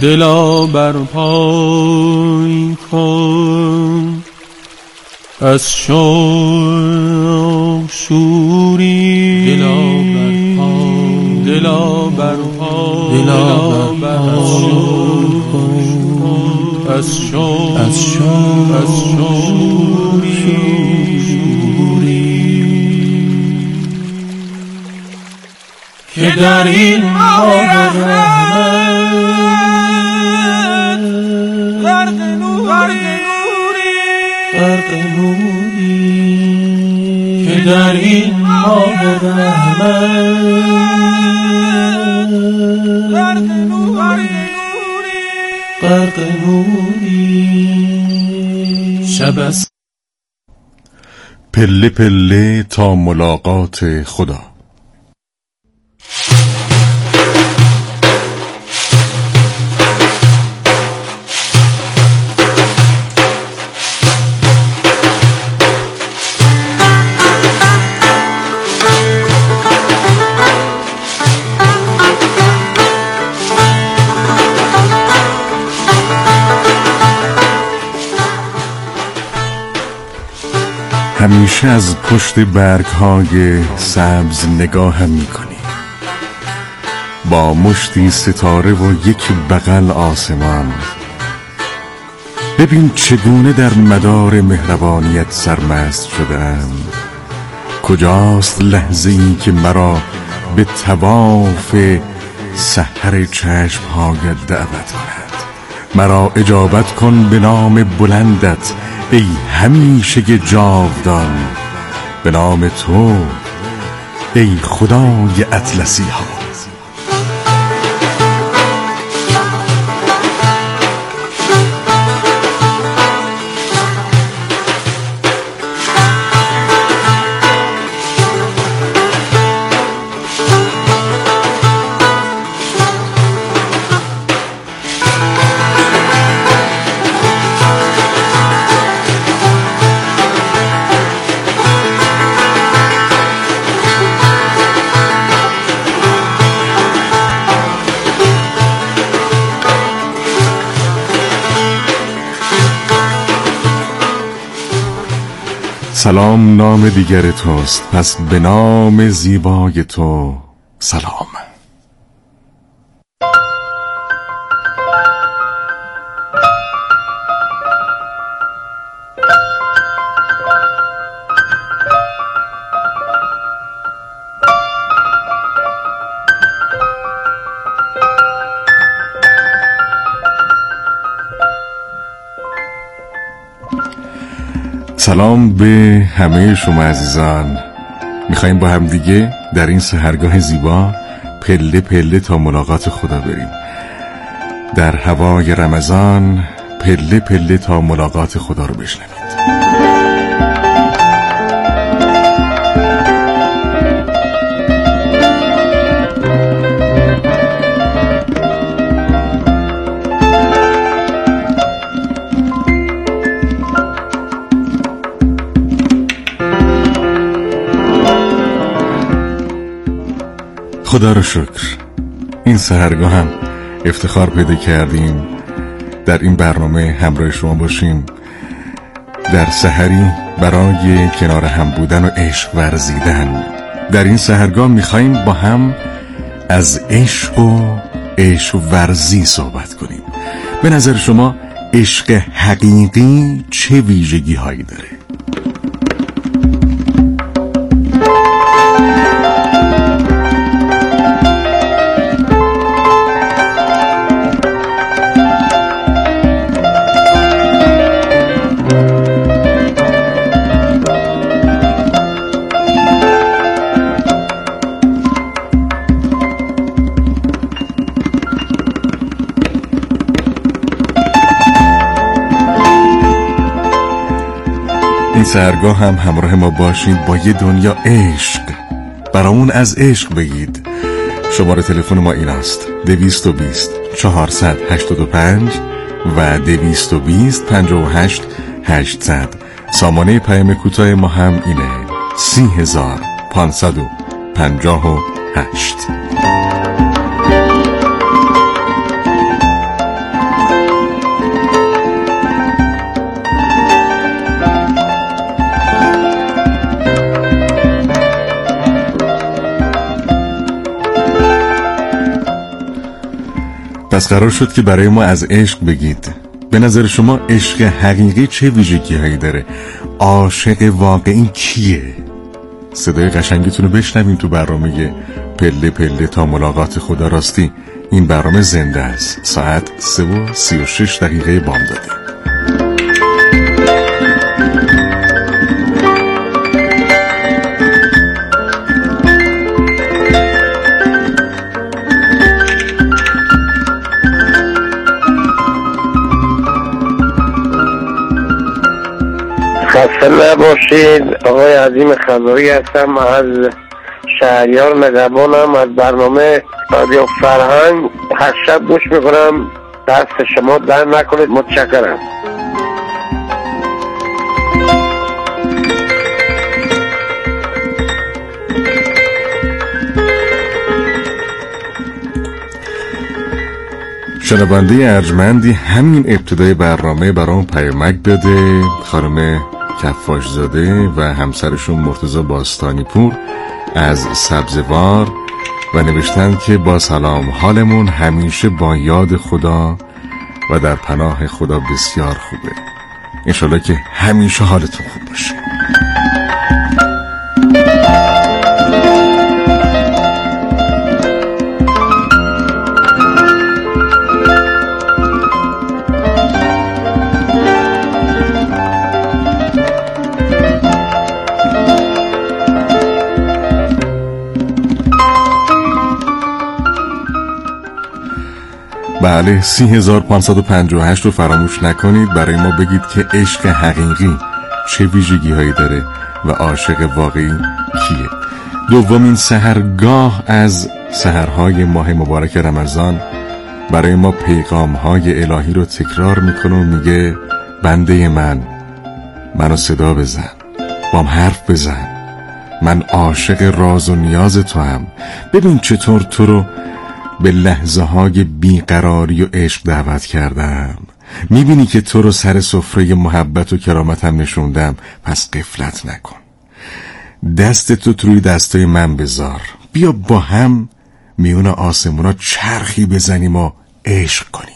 دلا برپای کن از شوق شوری، دلا برپای از شوق که در این ماه رحمت غرق نوری، که در این ماه رحمت غرق نوری. شب است پله پله تا ملاقات خدا. همیشه از پشت برگ‌های سبز نگاهم می‌کنی، با مشتی ستاره و یک بغل آسمان. ببین چگونه در مدار مهربانیت سرمست شده‌ام. کجاست لحظه‌ای که مرا به طواف سحر چشم‌هایت دعوت کند؟ مرا اجابت کن به نام بلندت ای همیشه جاودان، به نام تو ای خدای اطلسی ها. سلام نام دیگر توست، پس به نام زیبای تو سلام. سلام به همه شما عزیزان. میخواییم با هم دیگه در این سحرگاه زیبا پله پله تا ملاقات خدا بریم. در هوای رمضان پله پله تا ملاقات خدا رو بشنوید. خدا رو شکر این سحرگاه هم افتخار پیدا کردیم در این برنامه همراه شما باشیم در سحری برای کنار هم بودن و عشق ورزیدن. در این سحرگاه میخواییم با هم از عشق و عشق ورزی صحبت کنیم. به نظر شما عشق حقیقی چه ویژگی هایی داره؟ این سحرگاه هم همراه ما باشید با یه دنیا عشق. برامون از عشق بگید. شماره تلفن ما این است: 220 485 و 220 58 800. سامانه پیام کوتاه ما هم اینه: 30558. پس قرار شد که برای ما از عشق بگید. به نظر شما عشق حقیقی چه ویژگی هایی داره؟ عاشق واقعی کیه؟ صدای قشنگتون رو بشنویم تو برنامه پله پله تا ملاقات خدا راستی. این برنامه زنده است. ساعت 3:36 بامداده. خسته نباشید. آقای عظیم خضاری هستم از شهریار مدبانم، از برنامه رادیو فرهنگ. هر شب گوش میکنم، دست شما در نکنید. متشکرم. شنونده ارجمندی همین ابتدای برنامه برام پیامک داده، خانم کفاش زاده و همسرشون مرتضی باستانی پور از سبزوار، و نوشتن که با سلام، حالمون همیشه با یاد خدا و در پناه خدا بسیار خوبه. انشالله که همیشه حالتون خوب باشه. بله، 30558 رو فراموش نکنید. برای ما بگید که عشق حقیقی چه ویژگی هایی داره و عاشق واقعی کیه. دومین سحرگاه از سحرهای ماه مبارک رمضان برای ما پیغام های الهی رو تکرار میکنه و میگه بنده منو صدا بزن، بام حرف بزن، من عاشق راز و نیاز تو هم. ببین چطور تو رو به لحظه های بیقراری و عشق دعوت کردم. میبینی که تو رو سر سفره محبت و کرامتم نشوندم. پس غفلت نکن، دست تو روی دستای من بذار. بیا با هم میون آسمونا چرخی بزنیم و عشق کنیم.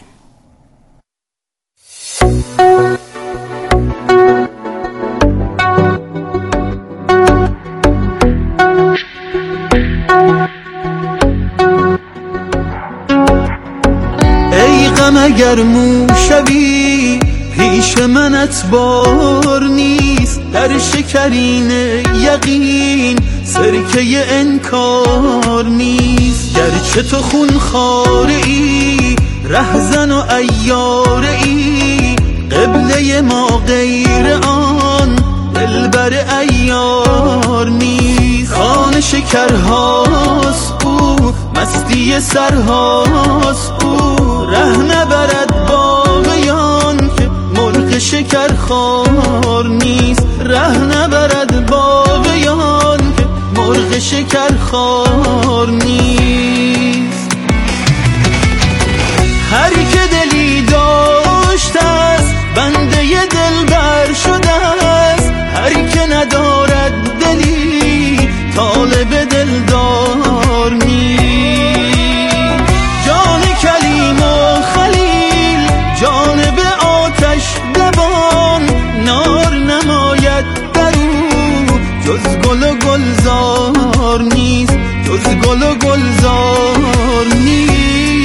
اگر موشوی پیش منت بار نیست، در شکرین یقین سرکه انکار نیست. گرچه تو خون خاری رهزن و ایاری، قبله ما غیر آن دلبر ایار نیست. خان شکرهاست او، مستی سرهاست او، ره نبرد باغیان که مرغ شکر خوار نیست. ره نبرد باغیان که مرغ شکر خوار نیست. هر که دلی داشته است بنده دلبر شده است، هر که ندارد دلی طالب دلدار نیست. جان کلیم و خلیل جانب آتش دوان، نار نماید در او جز گل و گلزار نیست، جز گل و گلزار نیست.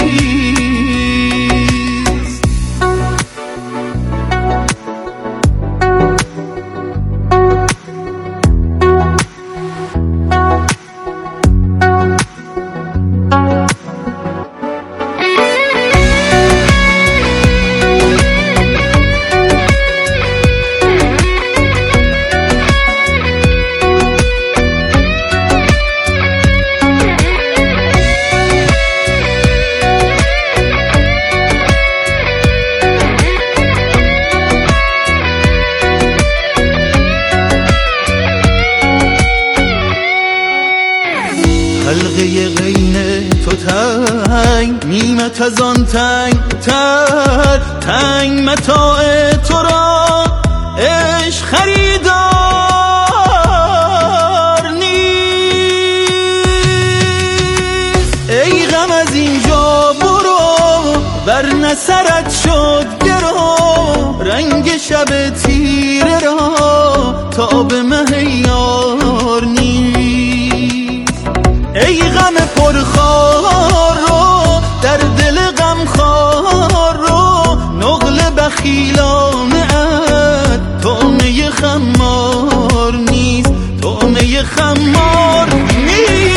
حلقه غین تو تنگ، نیمت از آن تنگ تر، تنگ متاع تو را عشق خریدار نیست. ای غم از اینجا برو شب تیره را تا به مهیار نیست. ای غم پرخار رو در دل غم خار رو، نقل بخیلانه ات طعمه خمار نیست، طعمه خمار نیست.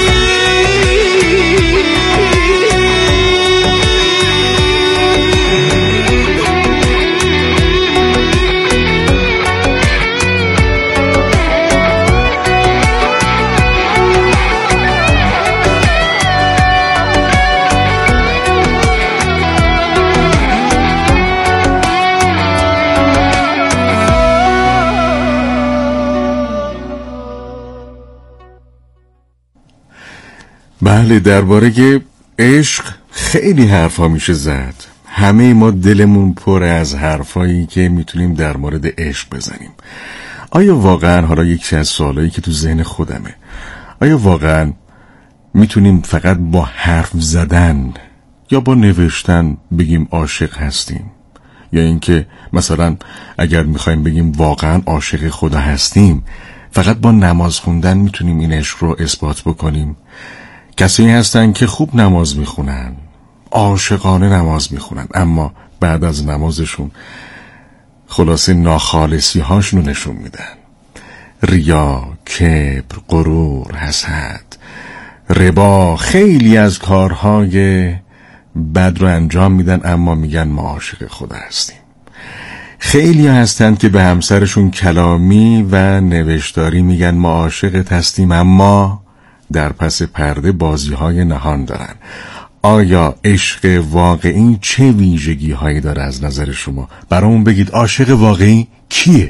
بله، درباره عشق خیلی حرفا میشه زد. همه ما دلمون پر از حرفایی که میتونیم در مورد عشق بزنیم. آیا واقعا، حالا یکی از سوالایی که تو ذهن خودمه، آیا واقعا میتونیم فقط با حرف زدن یا با نوشتن بگیم عاشق هستیم؟ یا اینکه مثلا اگر میخوایم بگیم واقعا عاشق خدا هستیم، فقط با نماز خوندن میتونیم این عشق رو اثبات بکنیم؟ کسی هستن که خوب نماز میخونن، عاشقانه نماز میخونن، اما بعد از نمازشون خلاصه ناخالصی هاشونو نشون میدن. ریا، کبر، غرور، حسد، ربا، خیلی از کارهای بد رو انجام میدن اما میگن ما عاشق خدا هستیم. خیلی هستن که به همسرشون کلامی و نوشتاری میگن ما عاشقت هستیم، اما در پس پرده بازی‌های نهان دارن. آیا عشق واقعی چه ویژگی‌هایی داره از نظر شما؟ برامون بگید عاشق واقعی کیه؟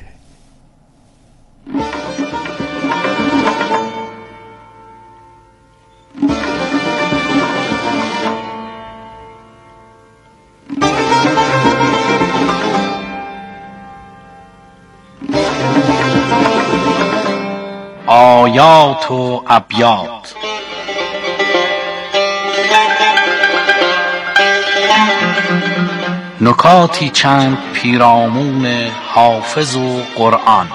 آیات و ابیات. نکاتی چند پیرامون حافظ و قرآن.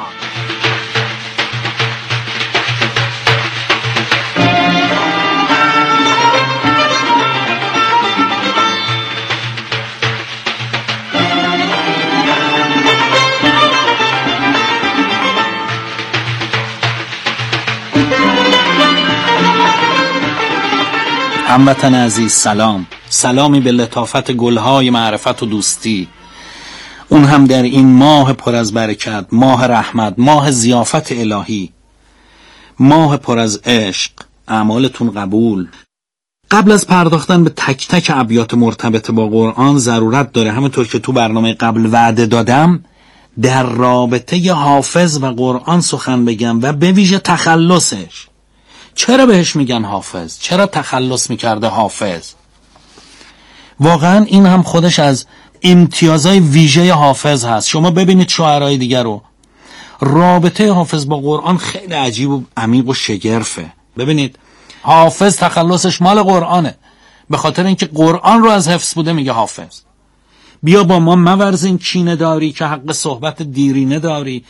هموطن عزیز سلام، سلامی به لطافت گلهای معرفت و دوستی، اون هم در این ماه پر از برکت، ماه رحمت، ماه ضیافت الهی، ماه پر از عشق. اعمالتون قبول. قبل از پرداختن به تک تک ابیات مرتبط با قرآن ضرورت داره، همونطور که تو برنامه قبل وعده دادم، در رابطه حافظ و قرآن سخن بگم و به ویژه تخلصش. چرا بهش میگن حافظ؟ چرا تخلص میکرده حافظ؟ واقعا این هم خودش از امتیازهای ویژه حافظ هست. شما ببینید شعرهای دیگر رو، رابطه حافظ با قرآن خیلی عجیب و عمیق و شگرفه. ببینید حافظ تخلصش مال قرآنه، به خاطر اینکه قرآن رو از حفظ بوده میگه حافظ. بیا با ما مورزین کینه داری که حق صحبت دیرینه داری.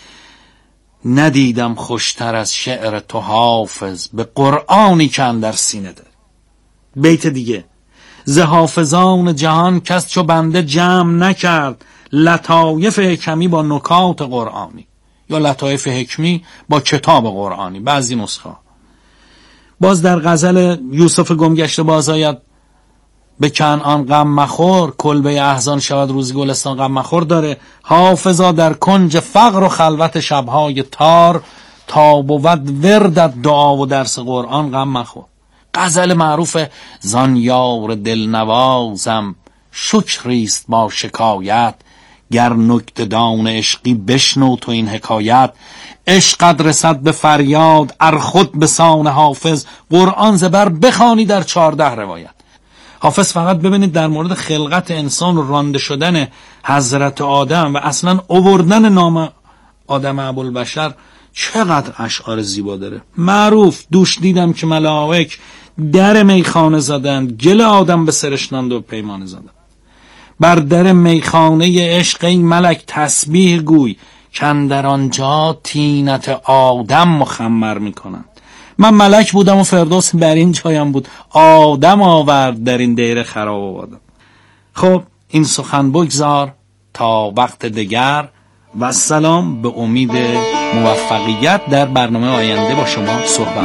ندیدم خوشتر از شعر تو حافظ، به قرآنی که اندر سینه داری. بیت دیگه، ز حافظان جهان کس چو بنده جمع نکرد، لطایف حکمی با نکات قرآنی، یا لطایف حکمی با کتاب قرآنی. بعضی نسخه باز در غزل یوسف گمگشته باز آید به کنعان غم مخور، کلبه احزان شود روزی گلستان غم مخور داره. حافظا در کنج فقر و خلوت شبهای تار، تا بود وردت دعا و درس قرآن غم مخور. غزل معروف زان یار دلنوازم، شکریست با شکایت، گر نکته دان عشقی بشنو تو این حکایت. عشقت رسد به فریاد ار خود به سان حافظ، قرآن زبر بخوانی در 14 روایت. حافظ فقط ببینید در مورد خلقت انسان و رانده شدن حضرت آدم و اصلا آوردن نام آدم ابوالبشر چقدر اشعار زیبا داره. معروف، دوش دیدم که ملائک در میخانه زدند، گل آدم به سرشنند و پیمانه زدند. بر در میخانه عشق ای ملک تسبیح گوی، کاندر آنجا طینت آدم مخمر میکنند. من ملک بودم و فردوس بر این جایم بود، آدم آورد در این دیر خراب آبادم. خب این سخن بگذار تا وقت دیگر و سلام، به امید موفقیت در برنامه آینده با شما صحبت.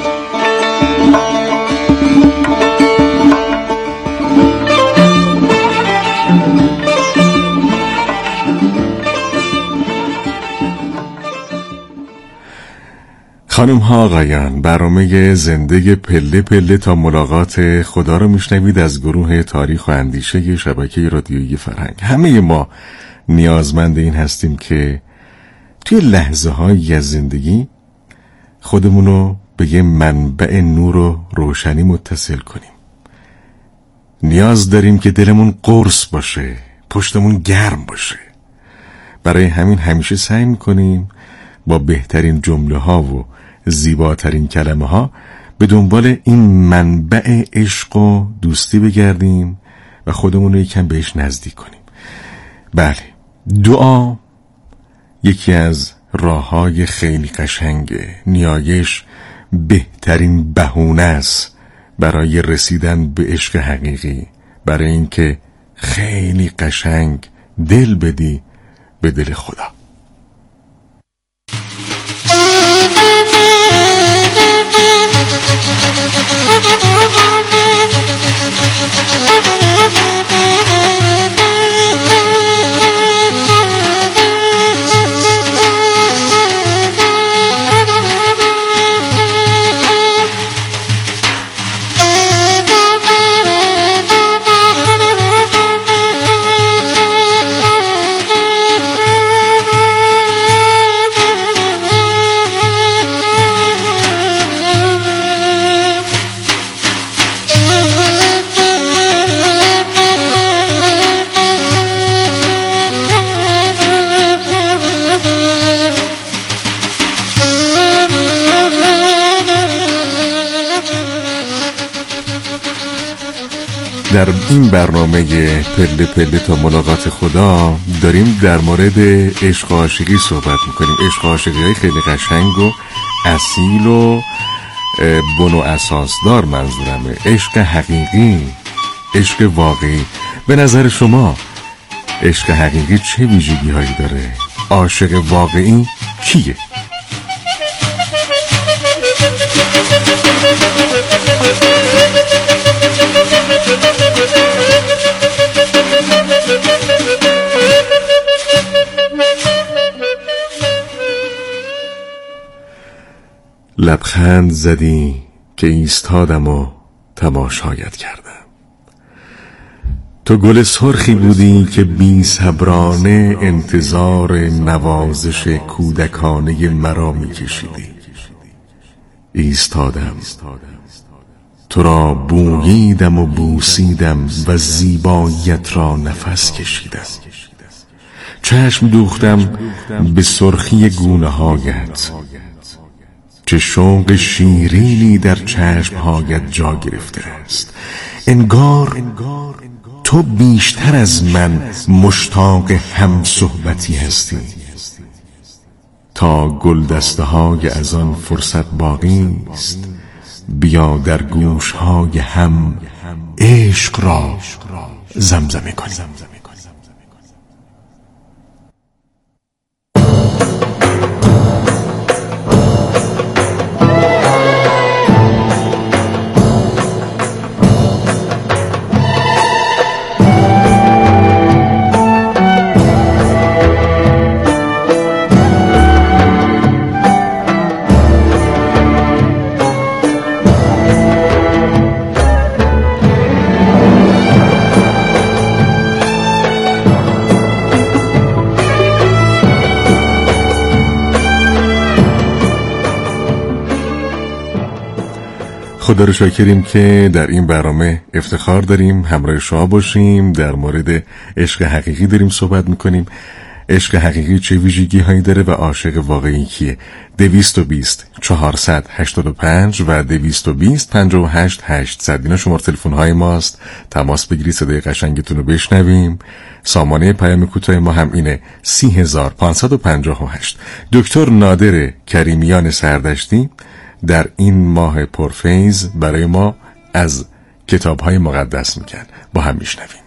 خانم ها آقایان، برنامه زنده پله پله تا ملاقات خدا رو میشنوید از گروه تاریخ و اندیشه شبکه رادیویی فرهنگ. همه ما نیازمند این هستیم که توی لحظه هایی از زندگی خودمون رو به یه منبع نور و روشنی متصل کنیم. نیاز داریم که دلمون قرص باشه، پشتمون گرم باشه. برای همین همیشه سعی میکنیم با بهترین جمله ها و زیباترین کلمه ها به دنبال این منبع عشق و دوستی بگردیم و خودمون رو یکم بهش نزدیک کنیم. بله، دعا یکی از راه‌های خیلی قشنگه. نیایش بهترین بهونه است برای رسیدن به عشق حقیقی، برای اینکه خیلی قشنگ دل بدی به دل خدا. در این برنامه پله پله تا ملاقات خدا داریم در مورد عشق و عاشقی صحبت میکنیم. عشق و عاشقی های خیلی قشنگ و اصیل و بن و اساسدار منظورمه. عشق حقیقی، عشق واقعی. به نظر شما عشق حقیقی چه ویژگی هایی داره؟ عاشق واقعی کیه؟ لبخند زدی که ایستادم و تماشایت کردم. تو گل سرخی بودی که بی صبرانه انتظار نوازش کودکانه مرا می کشیدی. ایستادم، تو را بوییدم و بوسیدم و زیباییت را نفس کشیدم. چشم دوختم به سرخی گونه هایت، چه شوق شیرینی در چشمهایت جا گرفته است. انگار تو بیشتر از من مشتاق هم صحبتی هستی. تا گل دسته های از آن فرصت باقی است، بیا در گوش های هم عشق را زمزمه کنیم. خدا رو شاکریم که در این برنامه افتخار داریم همراه شما باشیم. در مورد عشق حقیقی داریم صحبت میکنیم. عشق حقیقی چه ویژگی هایی داره و عاشق واقعی کیه؟ 220 485 و 220 58 800 اینا شماره تلفن های ماست. تماس بگیرید، صدای قشنگتون رو بشنویم. سامانه پیام کوتاه ما هم اینه 30558. دکتر نادر کریمیان سردشتی در این ماه پرفیض برای ما از کتاب‌های مقدس میگن. با هم میشنویم.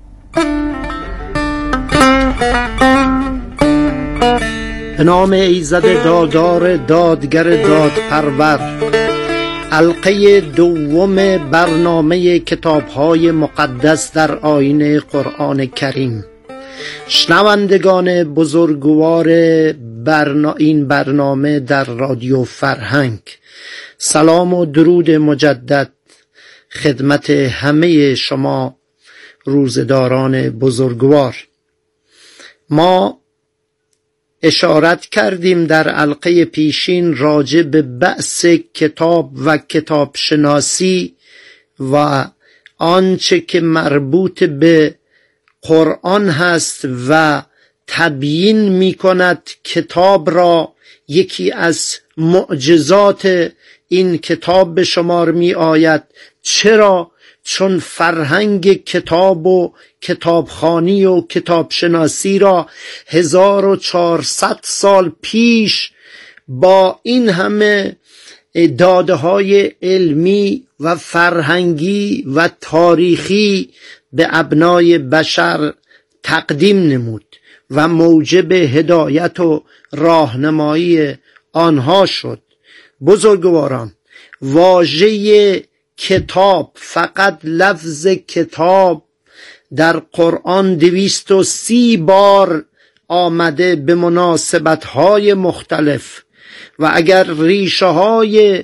به نام ایزد دادار دادگر دادپرور. حلقه دوم برنامه کتاب‌های مقدس در آیین قرآن کریم. شنوندگان بزرگوار این برنامه در رادیو فرهنگ، سلام و درود مجدد خدمت همه شما روزداران بزرگوار. ما اشارت کردیم در حلقه پیشین راجع به بحث کتاب و کتاب شناسی و آنچه که مربوط به قرآن هست و تبیین می کند کتاب را. یکی از معجزات این کتاب به شمار می آید. چرا؟ چون فرهنگ کتاب و کتابخوانی و کتابشناسی را 1400 سال پیش با این همه داده‌های علمی و فرهنگی و تاریخی به ابنای بشر تقدیم نمود و موجب هدایت و راهنمایی آنها شد. بزرگواران، واژه کتاب، فقط لفظ کتاب در قرآن 230 بار آمده به مناسبت‌های مختلف و اگر ریشه های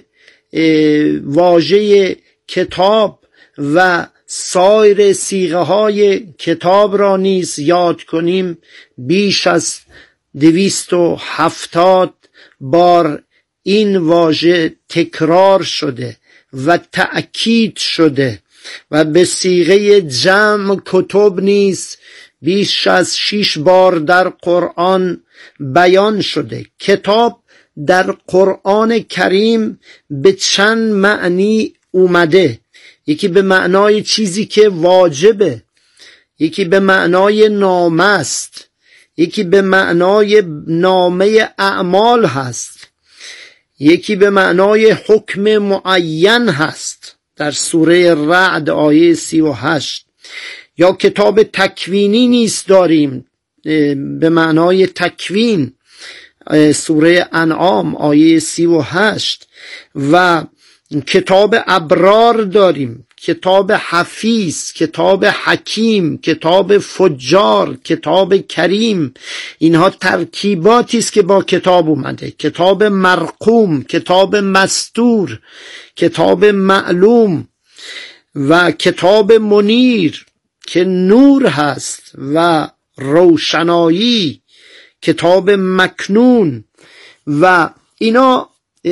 واژه کتاب و سایر صیغه های کتاب را نیز یاد کنیم، بیش از 270 بار این واژه تکرار شده و تأکید شده و به صیغه جمع کتب نیز بیش از 6 بار در قرآن بیان شده. کتاب در قرآن کریم به چند معنی اومده. یکی به معنای چیزی که واجبه، یکی به معنای نامه است، یکی به معنای نامه اعمال هست، یکی به معنای حکم معین هست در سوره رعد آیه 38. یا کتاب تکوینی نیز داریم به معنای تکوین، سوره انعام آیه 38. و کتاب ابرار داریم، کتاب حفیظ، کتاب حکیم، کتاب فجار، کتاب کریم. اینها ترکیباتی است که با کتاب اومده. کتاب مرقوم، کتاب مستور، کتاب معلوم و کتاب منیر که نور هست و روشنایی، کتاب مکنون. و اینا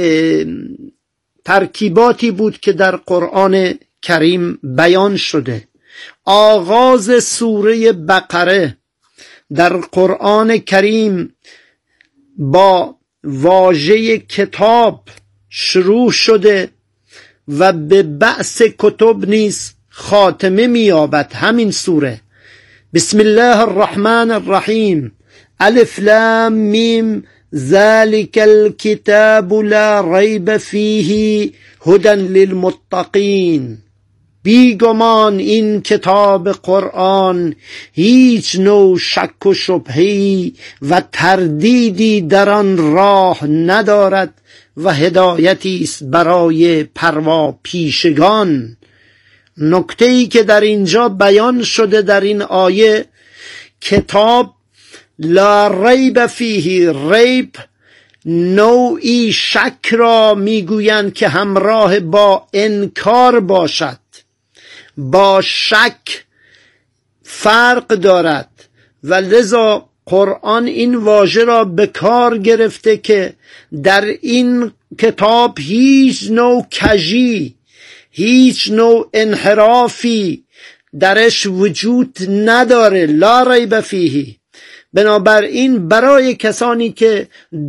ترکیباتی بود که در قرآن کریم بیان شده. آغاز سوره بقره در قرآن کریم با واژه کتاب شروع شده و به بحث کتب نیز خاتمه می‌یابد. همین سوره بسم الله الرحمن الرحیم الف لام میم ذلك الكتاب لا ریب فیه هدی للمتقین. بیگمان این کتاب قرآن هیچ نوع شک و شبهه‌ای و تردیدی در آن راه ندارد و هدایتی است برای پروا پیشگان. نکته‌ای که در اینجا بیان شده در این آیه، کتاب لا ریب فیه، ریب نوعی شک را میگویند که همراه با انکار باشد، با شک فرق دارد و لذا قرآن این واژه را به کار گرفته که در این کتاب هیچ نوع کژی، هیچ نوع انحرافی درش وجود نداره. لا ریب فیه. بنابراین برای کسانی که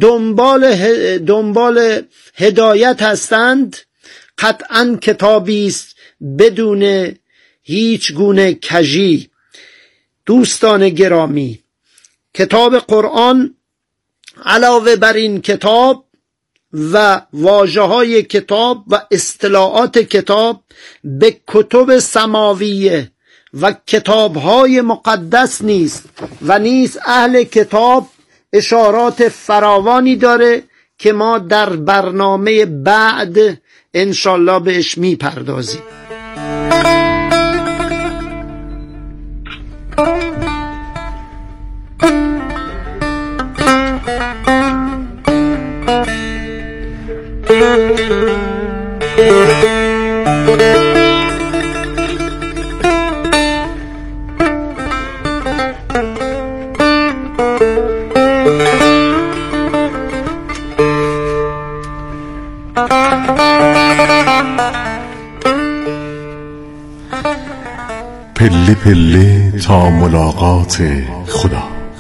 دنبال هدایت هستند قطعاً کتابی است بدون هیچ گونه کژی. دوستان گرامی، کتاب قرآن علاوه بر این کتاب و واژه‌های کتاب و اصطلاحات کتاب به کتب سماویه و کتاب‌های مقدس نیست و نیز اهل کتاب اشارات فراوانی داره که ما در برنامه بعد انشالله بهش میپردازیم. پله پله تا ملاقات خدا.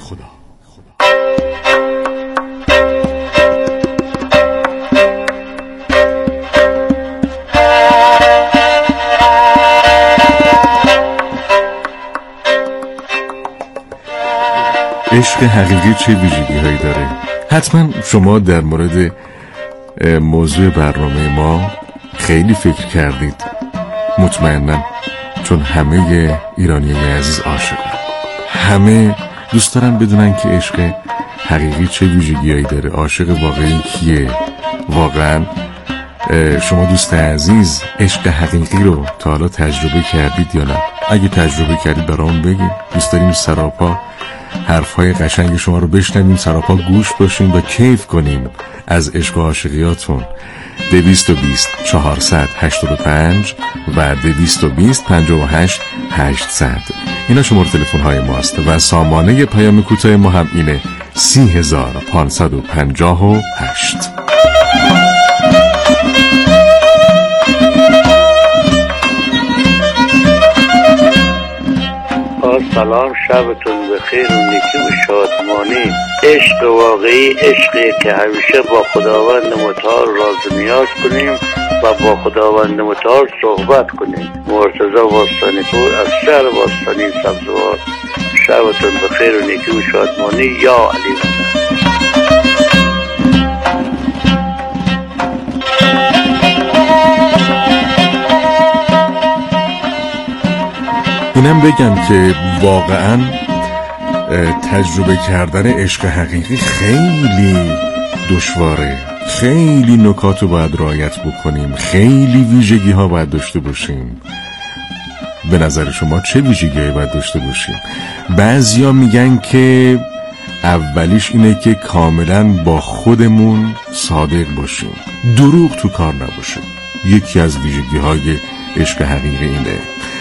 عشق حقیقی چه ویژگی هایی داره؟ حتما شما در مورد موضوع برنامه ما خیلی فکر کردید، مطمئنم، چون همه ایرانیای عزیز عاشقن. همه دوست دارن بدونن که عشق حقیقی چه ویژگی‌هایی داره. عاشق واقعی کیه؟ واقعا شما دوست عزیز عشق حقیقی رو تا حالا تجربه کردید یا نه؟ اگه تجربه کردید برامون بگید. دوست داریم سراپا حرفهای قشنگ شما رو بشنویم، سراپا گوش باشیم و کیف کنیم از عشق و عاشقیاتون. 220 485 و 220 58 800 اینا شماره تلفن های ماست و سامانه پیام کوتاه ما هم اینه 30558. سلام، شبتون بخیر و نیکی و شادمانی. عشق واقعی عشقی که همیشه با خداوند متعال راز و نیاز کنیم و با خداوند متعال صحبت کنیم. مرتضی باستانی پور از شهر باستانی سبزوار. شبتون بخیر و نیکی و شادمانی. یا علی اینم بگم که واقعا تجربه کردن عشق حقیقی خیلی دشواره. خیلی نکات رو باید رعایت بکنیم، خیلی ویژگی ها باید داشته باشیم. به نظر شما چه ویژگی هایی باید داشته باشیم؟ بعضیا میگن که اولیش اینه که کاملا با خودمون صادق باشیم، دروغ تو کار نباشه. یکی از ویژگی های عشق حقیقی اینه.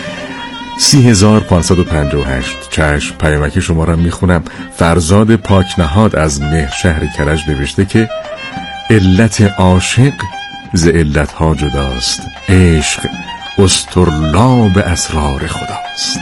30558 چشم پیامک شما را میخونم. فرزاد پاکنهاد از مهرشهر کرج نوشته که علت عاشق ز علتها جداست، عشق استرلاب اسرار خداست.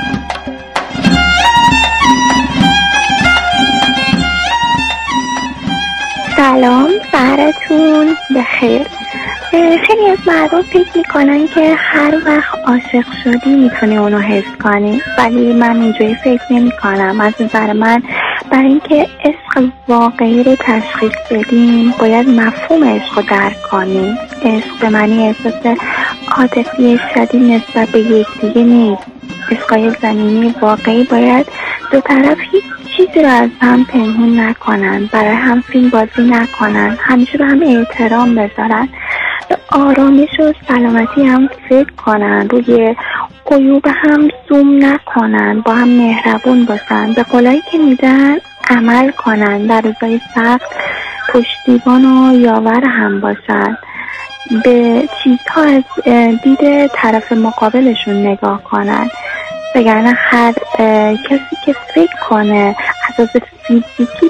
سلام، سهرتون بخیر. خیلی از مردم فکر میکنن که هر وقت عاشق شدی میتونی اونو حس کنی، ولی من اینجوری فکر نمی کنم. از نظر من برای اینکه عشق واقعی رو تشخیص بدیم باید مفهوم عشق رو درک کنیم. عشق به معنی احساس عاطفی شدید نسبت به یکدیگه نیست. عشقای زمینی واقعی باید دو طرف هیچ چیزی رو از هم پنهون نکنن، برای هم فیلم بازی نکنن، همیشه به هم احترام بذارن، به آرامش و سلامتی هم فکر کنن، روی عیوب هم زوم نکنن، با هم مهربون باشن، به قولایی که میدن عمل کنن، در روزای سخت پشتیبان و یاور هم باشن، به چیزها از دید طرف مقابلشون نگاه کنن. وگرنه هر کسی که فکر کنه اساس فیزیکی